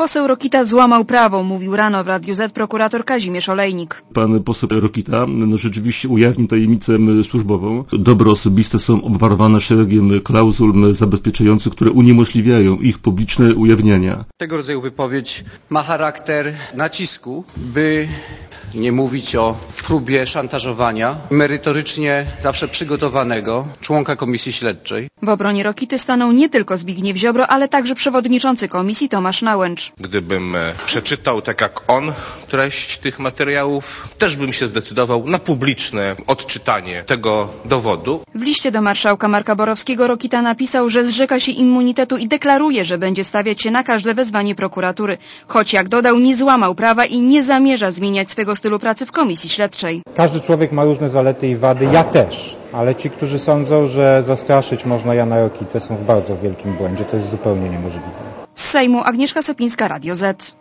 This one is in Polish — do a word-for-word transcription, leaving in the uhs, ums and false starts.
Poseł Rokita złamał prawo, mówił rano w Radiu Z prokurator Kazimierz Olejnik. Pan poseł Rokita no, rzeczywiście ujawnił tajemnicę służbową. Dobra osobiste są obwarowane szeregiem klauzul zabezpieczających, które uniemożliwiają ich publiczne ujawniania. Tego rodzaju wypowiedź ma charakter nacisku, by nie mówić o próbie szantażowania merytorycznie zawsze przygotowanego członka komisji śledczej. W obronie Rokity stanął nie tylko Zbigniew Ziobro, ale także przewodniczący komisji Tomasz Nałęcz. Gdybym przeczytał tak jak on treść tych materiałów, też bym się zdecydował na publiczne odczytanie tego dowodu. W liście do marszałka Marka Borowskiego Rokita napisał, że zrzeka się immunitetu i deklaruje, że będzie stawiać się na każde wezwanie prokuratury. Choć, jak dodał, nie złamał prawa i nie zamierza zmieniać swego stylu pracy w komisji śledczej. Każdy człowiek ma różne zalety i wady, ja też. Ale ci, którzy sądzą, że zastraszyć można Jana Rokitę, są w bardzo wielkim błędzie. To jest zupełnie niemożliwe. Z Sejmu Agnieszka Sopińska, Radio Z.